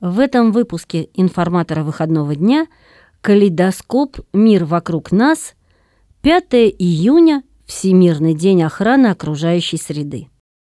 В этом выпуске «Информатора выходного дня» калейдоскоп «Мир вокруг нас», 5 июня, Всемирный день охраны окружающей среды.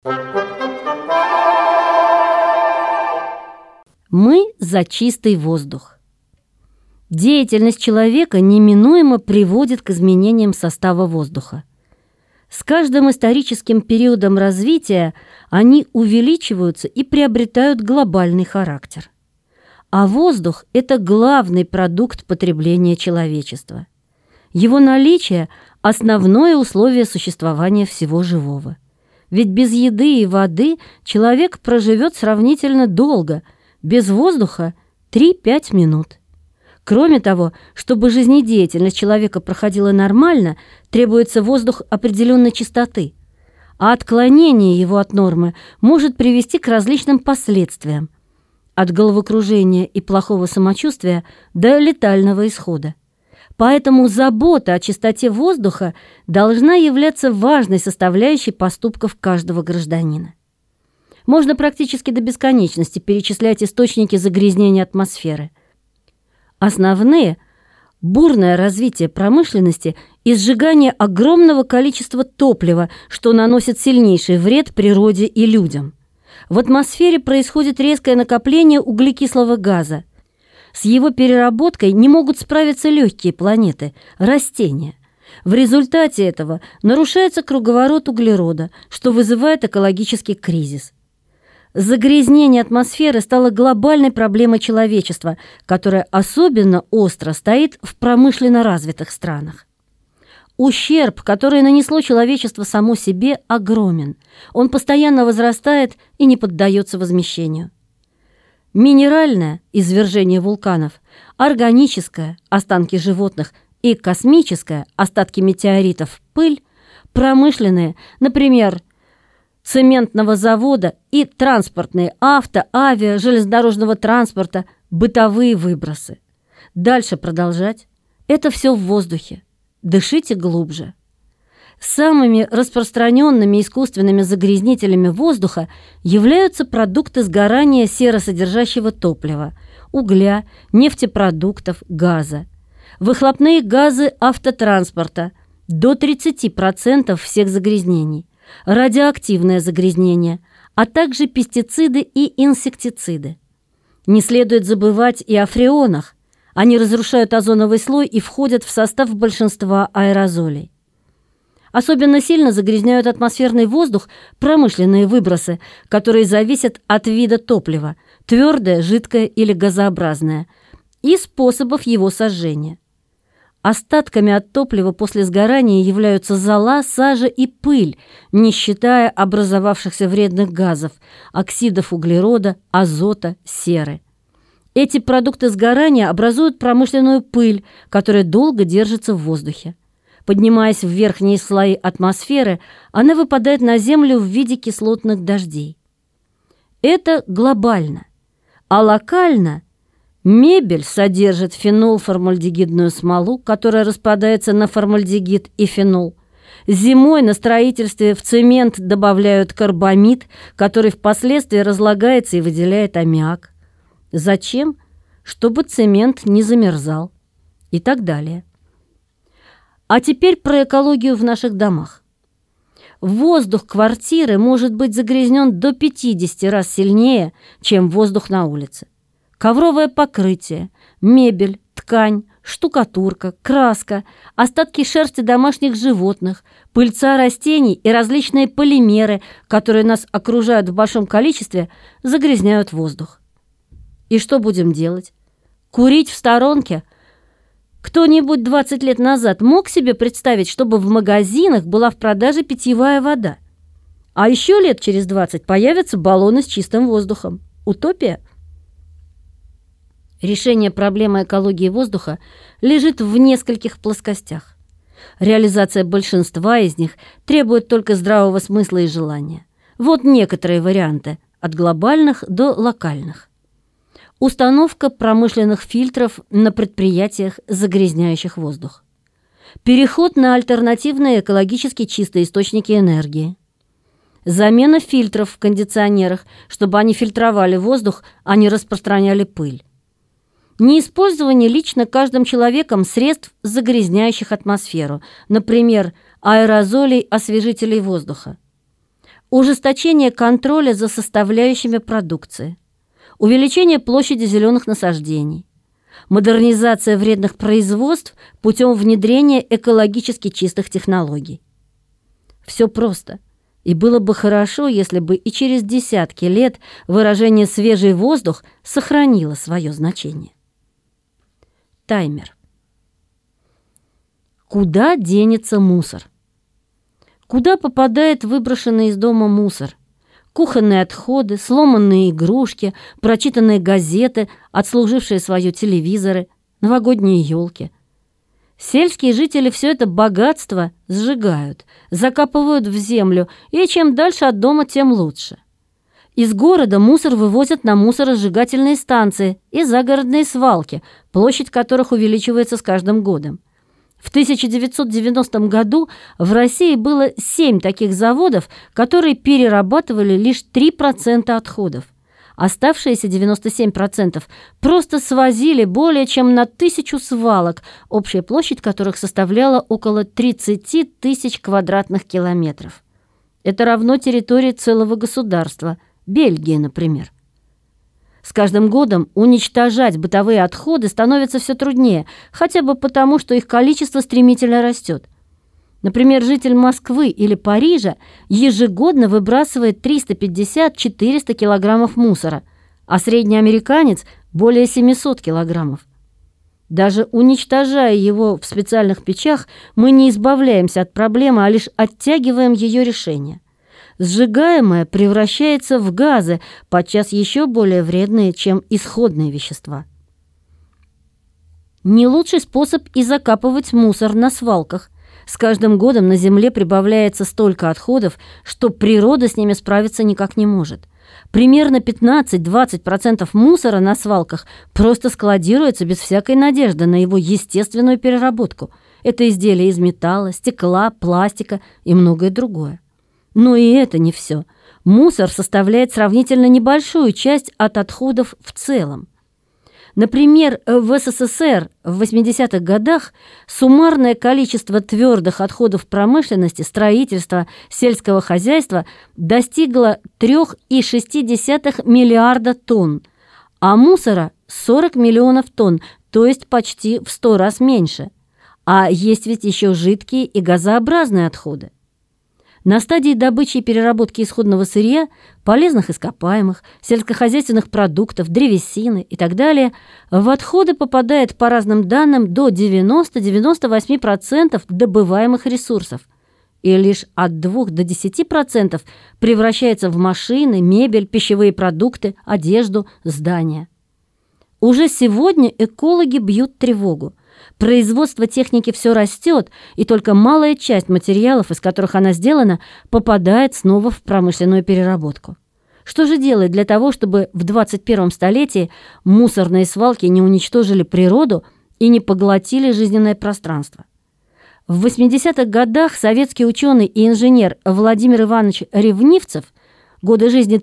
Мы за чистый воздух. Деятельность человека неминуемо приводит к изменениям состава воздуха. С каждым историческим периодом развития они увеличиваются и приобретают глобальный характер. А воздух – это главный продукт потребления человечества. Его наличие – основное условие существования всего живого. Ведь без еды и воды человек проживет сравнительно долго, без воздуха – 3-5 минут. Кроме того, чтобы жизнедеятельность человека проходила нормально, требуется воздух определенной чистоты, а отклонение его от нормы может привести к различным последствиям, от головокружения и плохого самочувствия до летального исхода. Поэтому забота о чистоте воздуха должна являться важной составляющей поступков каждого гражданина. Можно практически до бесконечности перечислять источники загрязнения атмосферы. Основные – бурное развитие промышленности и сжигание огромного количества топлива, что наносит сильнейший вред природе и людям. В атмосфере происходит резкое накопление углекислого газа. С его переработкой не могут справиться легкие планеты – растения. В результате этого нарушается круговорот углерода, что вызывает экологический кризис. Загрязнение атмосферы стало глобальной проблемой человечества, которая особенно остро стоит в промышленно развитых странах. Ущерб, который нанесло человечество само себе, огромен. Он постоянно возрастает и не поддается возмещению. Минеральное – извержение вулканов, органическое – останки животных и космическое – остатки метеоритов, пыль, промышленные, например, цементного завода и транспортные авиа, железнодорожного транспорта, бытовые выбросы. Дальше продолжать. Это все в воздухе. Дышите глубже. Самыми распространенными искусственными загрязнителями воздуха являются продукты сгорания серосодержащего топлива, угля, нефтепродуктов, газа. Выхлопные газы автотранспорта – до 30% всех загрязнений. Радиоактивное загрязнение, а также пестициды и инсектициды. Не следует забывать и о фреонах. Они разрушают озоновый слой и входят в состав большинства аэрозолей. Особенно сильно загрязняют атмосферный воздух промышленные выбросы, которые зависят от вида топлива – твердое, жидкое или газообразное – и способов его сожжения. Остатками от топлива после сгорания являются зола, сажа и пыль, не считая образовавшихся вредных газов, оксидов углерода, азота, серы. Эти продукты сгорания образуют промышленную пыль, которая долго держится в воздухе. Поднимаясь в верхние слои атмосферы, она выпадает на Землю в виде кислотных дождей. Это глобально, а локально – мебель содержит фенолформальдегидную смолу, которая распадается на формальдегид и фенол. Зимой на строительстве в цемент добавляют карбамид, который впоследствии разлагается и выделяет аммиак. Зачем? Чтобы цемент не замерзал. И так далее. А теперь про экологию в наших домах. Воздух квартиры может быть загрязнен до 50 раз сильнее, чем воздух на улице. Ковровое покрытие, мебель, ткань, штукатурка, краска, остатки шерсти домашних животных, пыльца растений и различные полимеры, которые нас окружают в большом количестве, загрязняют воздух. И что будем делать? Курить в сторонке? Кто-нибудь 20 лет назад мог себе представить, чтобы в магазинах была в продаже питьевая вода? А еще лет через 20 появятся баллоны с чистым воздухом. Утопия? Решение проблемы экологии воздуха лежит в нескольких плоскостях. Реализация большинства из них требует только здравого смысла и желания. Вот некоторые варианты, от глобальных до локальных. Установка промышленных фильтров на предприятиях, загрязняющих воздух. Переход на альтернативные экологически чистые источники энергии. замена фильтров в кондиционерах, чтобы они фильтровали воздух, а не распространяли пыль. Неиспользование лично каждым человеком средств, загрязняющих атмосферу, например, аэрозолей, освежителей воздуха. Ужесточение контроля за составляющими продукции. Увеличение площади зеленых насаждений. Модернизация вредных производств путем внедрения экологически чистых технологий. Все просто. И было бы хорошо, если бы и через десятки лет выражение «свежий воздух» сохранило свое значение. Таймер. Куда денется мусор? Куда попадает выброшенный из дома мусор? Кухонные отходы, сломанные игрушки, прочитанные газеты, отслужившие свое телевизоры, новогодние елки. Сельские жители все это богатство сжигают, закапывают в землю, и чем дальше от дома, тем лучше. Из города мусор вывозят на мусоросжигательные станции и загородные свалки, площадь которых увеличивается с каждым годом. В 1990 году в России было 7 таких заводов, которые перерабатывали лишь 3% отходов. Оставшиеся 97% просто свозили более чем на 1000 свалок, общая площадь которых составляла около 30 тысяч квадратных километров. Это равно территории целого государства, Бельгии, например. С каждым годом уничтожать бытовые отходы становится все труднее, хотя бы потому, что их количество стремительно растет. Например, житель Москвы или Парижа ежегодно выбрасывает 350-400 килограммов мусора, а средний американец – более 700 килограммов. Даже уничтожая его в специальных печах, мы не избавляемся от проблемы, а лишь оттягиваем ее решение. Сжигаемое превращается в газы, подчас еще более вредные, чем исходные вещества. Не лучший способ и закапывать мусор на свалках. С каждым годом на Земле прибавляется столько отходов, что природа с ними справиться никак не может. Примерно 15-20% мусора на свалках просто складируется без всякой надежды на его естественную переработку. Это изделия из металла, стекла, пластика и многое другое. Но и это не все. Мусор составляет сравнительно небольшую часть от отходов в целом. Например, в СССР в 80-х годах суммарное количество твердых отходов промышленности, строительства, сельского хозяйства достигло 3,6 миллиарда тонн, а мусора – 40 миллионов тонн, то есть почти в 100 раз меньше. А есть ведь еще жидкие и газообразные отходы. На стадии добычи и переработки исходного сырья, полезных ископаемых, сельскохозяйственных продуктов, древесины и так далее, в отходы попадает, по разным данным, до 90-98% добываемых ресурсов, и лишь от 2 до 10% превращается в машины, мебель, пищевые продукты, одежду, здания. Уже сегодня экологи бьют тревогу. Производство техники все растет, и только малая часть материалов, из которых она сделана, попадает снова в промышленную переработку. Что же делать для того, чтобы в 21 столетии мусорные свалки не уничтожили природу и не поглотили жизненное пространство? В 80-х годах советский ученый и инженер Владимир Иванович Ревнивцев, годы жизни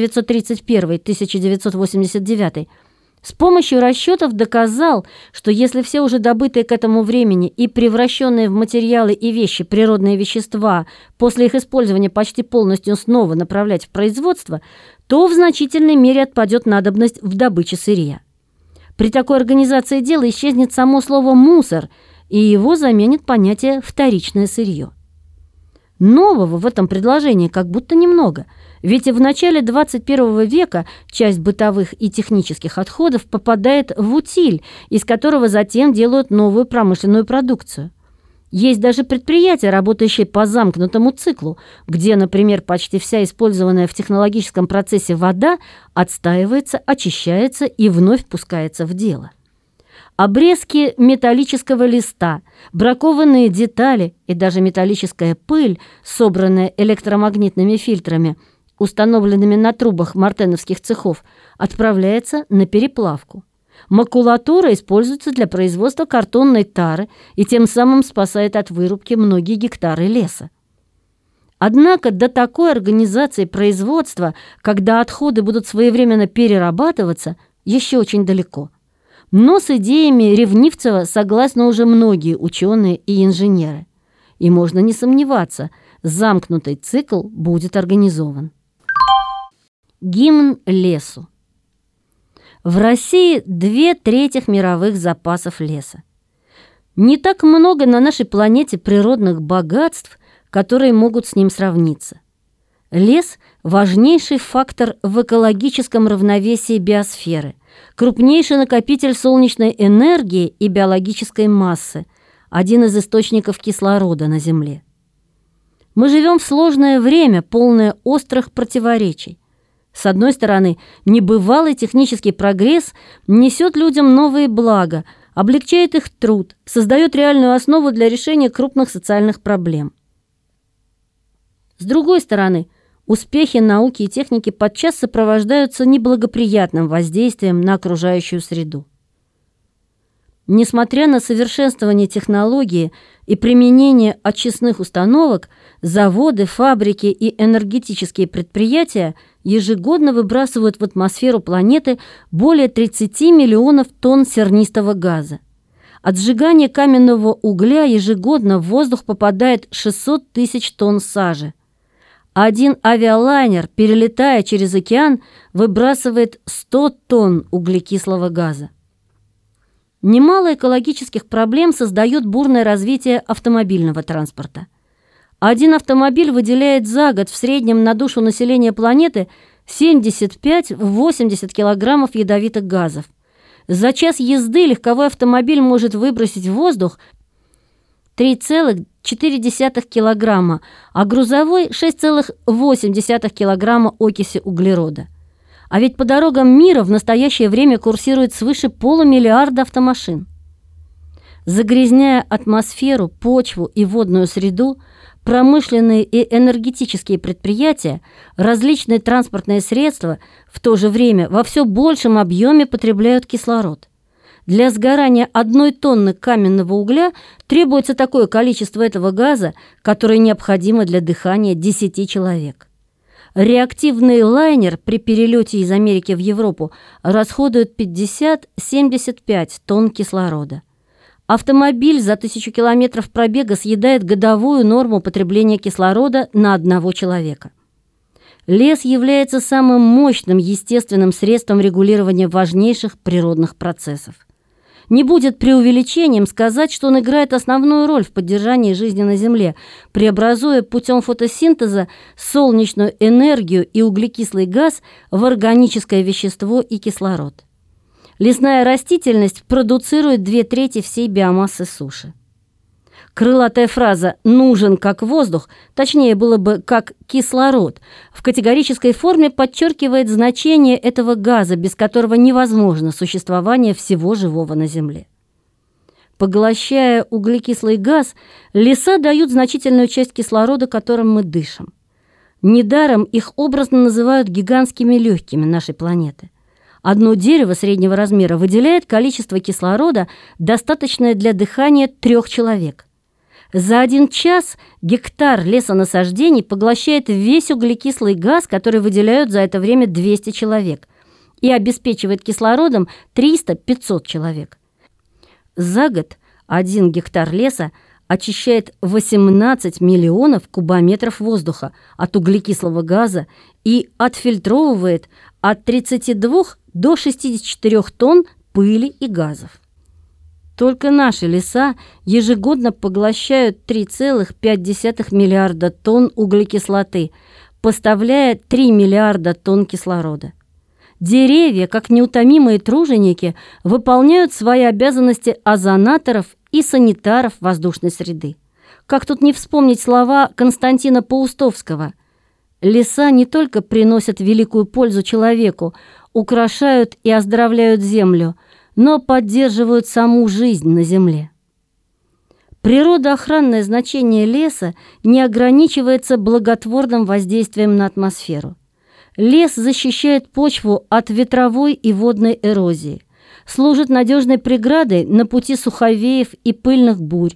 1931-1989, с помощью расчетов доказал, что если все уже добытые к этому времени и превращенные в материалы и вещи природные вещества после их использования почти полностью снова направлять в производство, то в значительной мере отпадет надобность в добыче сырья. При такой организации дела исчезнет само слово «мусор», и его заменит понятие «вторичное сырье». Нового в этом предложении как будто немного, ведь и в начале 21 века часть бытовых и технических отходов попадает в утиль, из которого затем делают новую промышленную продукцию. Есть даже предприятия, работающие по замкнутому циклу, где, например, почти вся использованная в технологическом процессе вода отстаивается, очищается и вновь пускается в дело. Обрезки металлического листа, бракованные детали и даже металлическая пыль, собранная электромагнитными фильтрами, установленными на трубах мартеновских цехов, отправляется на переплавку. Макулатура используется для производства картонной тары и тем самым спасает от вырубки многие гектары леса. Однако до такой организации производства, когда отходы будут своевременно перерабатываться, еще очень далеко. Но с идеями Ревнивцева согласны уже многие ученые и инженеры. И можно не сомневаться, замкнутый цикл будет организован. Гимн лесу. В России 2/3 мировых запасов леса. Не так много на нашей планете природных богатств, которые могут с ним сравниться. Лес – важнейший фактор в экологическом равновесии биосферы, крупнейший накопитель солнечной энергии и биологической массы, один из источников кислорода на Земле. Мы живем в сложное время, полное острых противоречий. С одной стороны, небывалый технический прогресс несет людям новые блага, облегчает их труд, создает реальную основу для решения крупных социальных проблем. С другой стороны, успехи науки и техники подчас сопровождаются неблагоприятным воздействием на окружающую среду. Несмотря на совершенствование технологии и применение очистных установок, заводы, фабрики и энергетические предприятия ежегодно выбрасывают в атмосферу планеты более 30 миллионов тонн сернистого газа. От сжигания каменного угля ежегодно в воздух попадает 600 тысяч тонн сажи. Один авиалайнер, перелетая через океан, выбрасывает 100 тонн углекислого газа. Немало экологических проблем создает бурное развитие автомобильного транспорта. Один автомобиль выделяет за год в среднем на душу населения планеты 75-80 килограммов ядовитых газов. За час езды легковой автомобиль может выбросить в воздух 3,4 килограмма, а грузовой – 6,8 килограмма окиси углерода. А ведь по дорогам мира в настоящее время курсирует свыше 500 миллиарда автомашин. Загрязняя атмосферу, почву и водную среду, промышленные и энергетические предприятия, различные транспортные средства в то же время во все большем объеме потребляют кислород. Для сгорания 1 тонны каменного угля требуется такое количество этого газа, которое необходимо для дыхания 10 человек. Реактивный лайнер при перелете из Америки в Европу расходует 50-75 тонн кислорода. Автомобиль за 1000 километров пробега съедает годовую норму потребления кислорода на 1 человека. Лес является самым мощным естественным средством регулирования важнейших природных процессов. Не будет преувеличением сказать, что он играет основную роль в поддержании жизни на Земле, преобразуя путем фотосинтеза солнечную энергию и углекислый газ в органическое вещество и кислород. Лесная растительность продуцирует 2/3 всей биомассы суши. Крылатая фраза «нужен как воздух», точнее было бы «как кислород», в категорической форме подчеркивает значение этого газа, без которого невозможно существование всего живого на Земле. Поглощая углекислый газ, леса дают значительную часть кислорода, которым мы дышим. Недаром их образно называют гигантскими легкими нашей планеты. Одно дерево среднего размера выделяет количество кислорода, достаточное для дыхания 3 человек. За 1 час гектар лесонасаждений поглощает весь углекислый газ, который выделяют за это время 200 человек, и обеспечивает кислородом 300-500 человек. За год 1 гектар леса очищает 18 миллионов кубометров воздуха от углекислого газа и отфильтровывает от 32 до 64 тонн пыли и газов. Только наши леса ежегодно поглощают 3,5 миллиарда тонн углекислоты, поставляя 3 миллиарда тонн кислорода. Деревья, как неутомимые труженики, выполняют свои обязанности озонаторов и санитаров воздушной среды. Как тут не вспомнить слова Константина Паустовского: «Леса не только приносят великую пользу человеку, украшают и оздоровляют землю, но поддерживают саму жизнь на земле». Природоохранное значение леса не ограничивается благотворным воздействием на атмосферу. Лес защищает почву от ветровой и водной эрозии, служит надежной преградой на пути суховеев и пыльных бурь,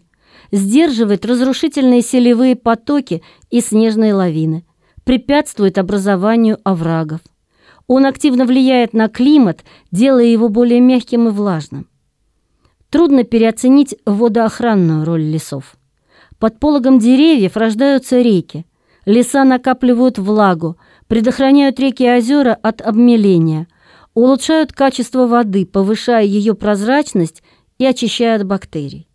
сдерживает разрушительные селевые потоки и снежные лавины, препятствует образованию оврагов. Он активно влияет на климат, делая его более мягким и влажным. Трудно переоценить водоохранную роль лесов. Под пологом деревьев рождаются реки. Леса накапливают влагу, предохраняют реки и озера от обмеления, улучшают качество воды, повышая ее прозрачность и очищая от бактерий.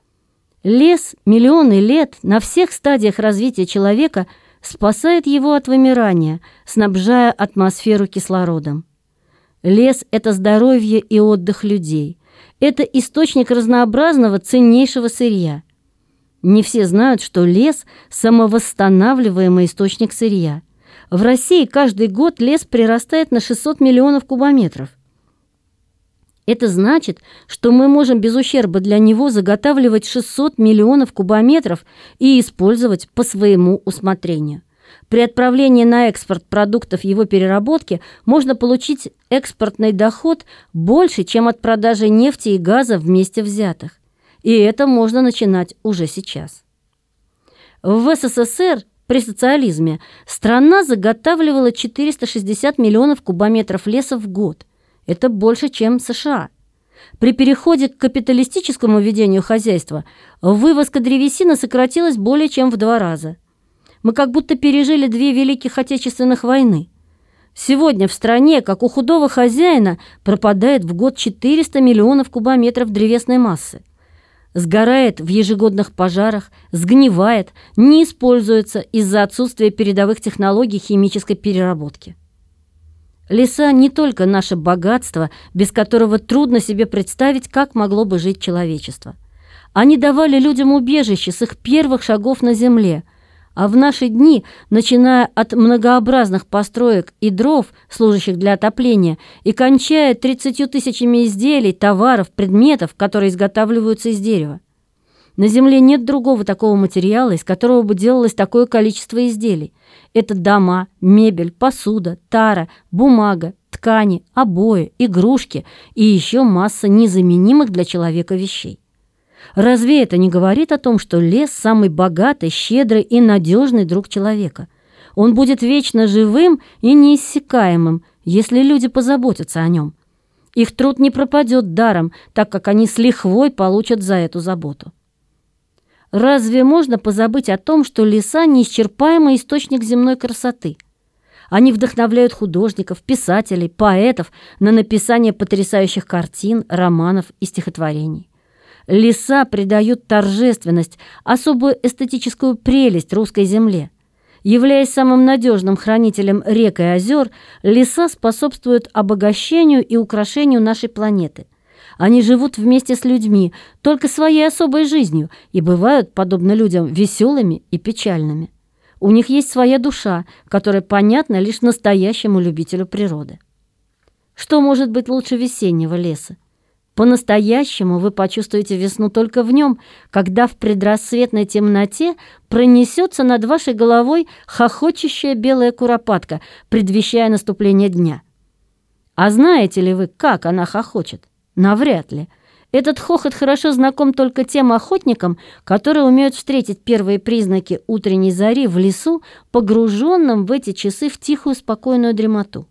Лес миллионы лет на всех стадиях развития человека спасает его от вымирания, снабжая атмосферу кислородом. Лес – это здоровье и отдых людей. Это источник разнообразного ценнейшего сырья. Не все знают, что лес – самовосстанавливаемый источник сырья. В России каждый год лес прирастает на 600 миллионов кубометров. Это значит, что мы можем без ущерба для него заготавливать 600 миллионов кубометров и использовать по своему усмотрению. При отправлении на экспорт продуктов его переработки можно получить экспортный доход больше, чем от продажи нефти и газа вместе взятых. И это можно начинать уже сейчас. В СССР при социализме страна заготавливала 460 миллионов кубометров леса в год. Это больше, чем США. При переходе к капиталистическому ведению хозяйства вывозка древесины сократилась более чем в 2 раза. Мы как будто пережили 2 великих отечественных войны. Сегодня в стране, как у худого хозяина, пропадает в год 400 миллионов кубометров древесной массы. Сгорает в ежегодных пожарах, сгнивает, не используется из-за отсутствия передовых технологий химической переработки. Леса не только наше богатство, без которого трудно себе представить, как могло бы жить человечество. Они давали людям убежище с их первых шагов на земле, а в наши дни, начиная от многообразных построек и дров, служащих для отопления, и кончая 30 тысячами изделий, товаров, предметов, которые изготавливаются из дерева. На Земле нет другого такого материала, из которого бы делалось такое количество изделий. Это дома, мебель, посуда, тара, бумага, ткани, обои, игрушки и еще масса незаменимых для человека вещей. Разве это не говорит о том, что лес – самый богатый, щедрый и надежный друг человека? Он будет вечно живым и неиссякаемым, если люди позаботятся о нем. Их труд не пропадет даром, так как они с лихвой получат за эту заботу. Разве можно позабыть о том, что леса – неисчерпаемый источник земной красоты? Они вдохновляют художников, писателей, поэтов на написание потрясающих картин, романов и стихотворений. Леса придают торжественность, особую эстетическую прелесть русской земле. Являясь самым надежным хранителем рек и озер, леса способствуют обогащению и украшению нашей планеты. Они живут вместе с людьми, только своей особой жизнью, и бывают, подобно людям, веселыми и печальными. У них есть своя душа, которая понятна лишь настоящему любителю природы. Что может быть лучше весеннего леса? По-настоящему вы почувствуете весну только в нем, когда в предрассветной темноте пронесется над вашей головой хохочущая белая куропатка, предвещая наступление дня. А знаете ли вы, как она хохочет? Навряд ли. Этот хохот хорошо знаком только тем охотникам, которые умеют встретить первые признаки утренней зари в лесу, погруженным в эти часы в тихую спокойную дремоту.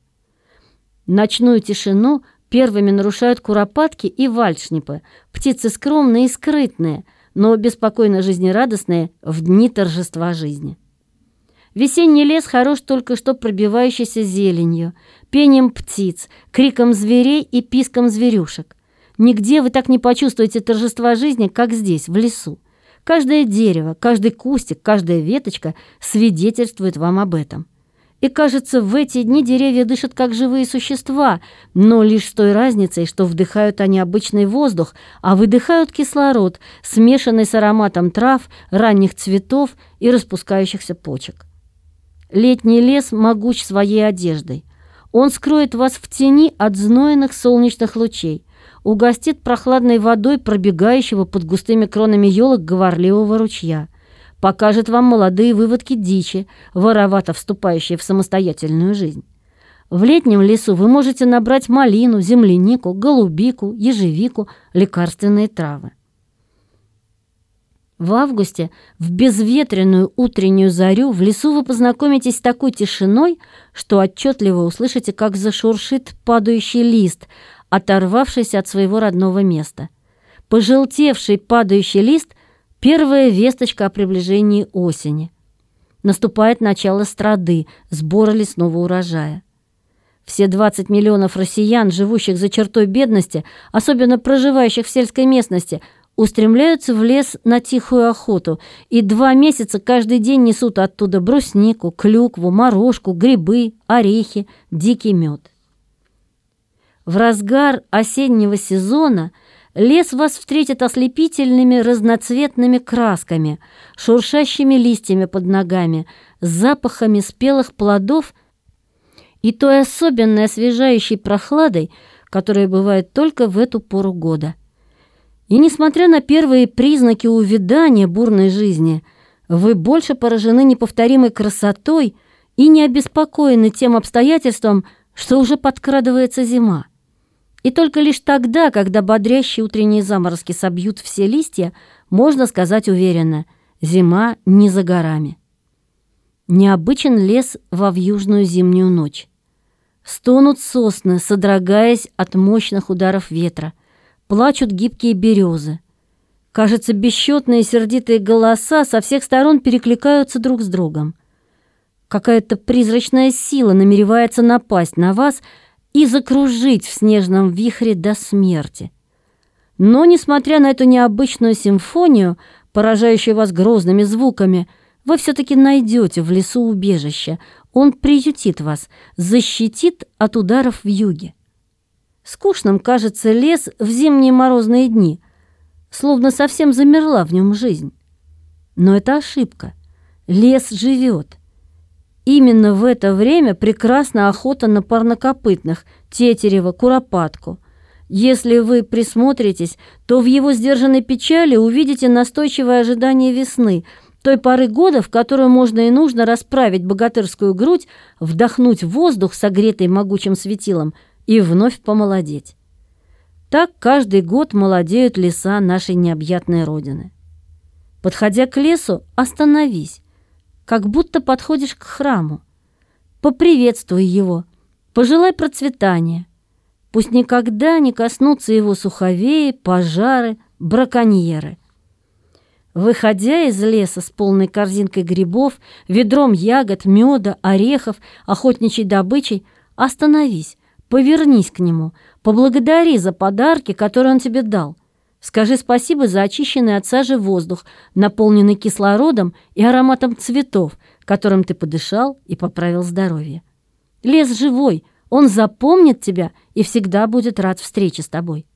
Ночную тишину первыми нарушают куропатки и вальшнепы, птицы скромные и скрытные, но беспокойно жизнерадостные в дни торжества жизни. Весенний лес хорош только что пробивающейся зеленью, пением птиц, криком зверей и писком зверюшек. Нигде вы так не почувствуете торжества жизни, как здесь, в лесу. Каждое дерево, каждый кустик, каждая веточка свидетельствует вам об этом. И, кажется, в эти дни деревья дышат как живые существа, но лишь с той разницей, что вдыхают они обычный воздух, а выдыхают кислород, смешанный с ароматом трав, ранних цветов и распускающихся почек. Летний лес могуч своей одеждой. Он скроет вас в тени от знойных солнечных лучей, угостит прохладной водой пробегающего под густыми кронами елок говорливого ручья, покажет вам молодые выводки дичи, воровато вступающие в самостоятельную жизнь. В летнем лесу вы можете набрать малину, землянику, голубику, ежевику, лекарственные травы. В августе, в безветренную утреннюю зарю, в лесу вы познакомитесь с такой тишиной, что отчетливо услышите, как зашуршит падающий лист, оторвавшийся от своего родного места. Пожелтевший падающий лист – первая весточка о приближении осени. Наступает начало страды, сбора лесного урожая. Все 20 миллионов россиян, живущих за чертой бедности, особенно проживающих в сельской местности, устремляются в лес на тихую охоту и 2 месяца каждый день несут оттуда бруснику, клюкву, морожку, грибы, орехи, дикий мед. В разгар осеннего сезона лес вас встретит ослепительными разноцветными красками, шуршащими листьями под ногами, запахами спелых плодов и той особенной освежающей прохладой, которая бывает только в эту пору года. И несмотря на первые признаки увядания бурной жизни, вы больше поражены неповторимой красотой и не обеспокоены тем обстоятельством, что уже подкрадывается зима. И только лишь тогда, когда бодрящие утренние заморозки собьют все листья, можно сказать уверенно: зима не за горами. Необычен лес во вьюжную зимнюю ночь. Стонут сосны, содрогаясь от мощных ударов ветра. Плачут гибкие березы. Кажется, бесчетные сердитые голоса со всех сторон перекликаются друг с другом. Какая-то призрачная сила намеревается напасть на вас и закружить в снежном вихре до смерти. Но, несмотря на эту необычную симфонию, поражающую вас грозными звуками, вы все-таки найдете в лесу убежище. Он приютит вас, защитит от ударов вьюги. Скучным кажется лес в зимние морозные дни, словно совсем замерла в нем жизнь. Но это ошибка. Лес живет. Именно в это время прекрасна охота на парнокопытных, тетерева, куропатку. Если вы присмотритесь, то в его сдержанной печали увидите настойчивое ожидание весны, той поры года, в которую можно и нужно расправить богатырскую грудь, вдохнуть воздух, согретый могучим светилом, и вновь помолодеть. Так каждый год молодеют леса нашей необъятной родины. Подходя к лесу, остановись, как будто подходишь к храму. Поприветствуй его, пожелай процветания. Пусть никогда не коснутся его суховеи, пожары, браконьеры. Выходя из леса с полной корзинкой грибов, ведром ягод, меда, орехов, охотничьей добычей, остановись, повернись к нему, поблагодари за подарки, которые он тебе дал. Скажи спасибо за очищенный от сажи воздух, наполненный кислородом и ароматом цветов, которым ты подышал и поправил здоровье. Лес живой, он запомнит тебя и всегда будет рад встрече с тобой.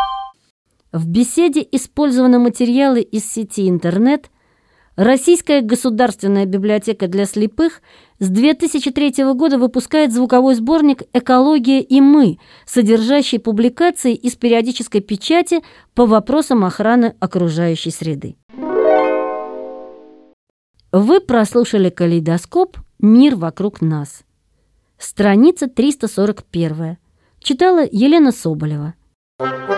В беседе использованы материалы из сети интернет. Российская государственная библиотека для слепых с 2003 года выпускает звуковой сборник «Экология и мы», содержащий публикации из периодической печати по вопросам охраны окружающей среды. Вы прослушали «Калейдоскоп. Мир вокруг нас». Страница 341. Читала Елена Соболева.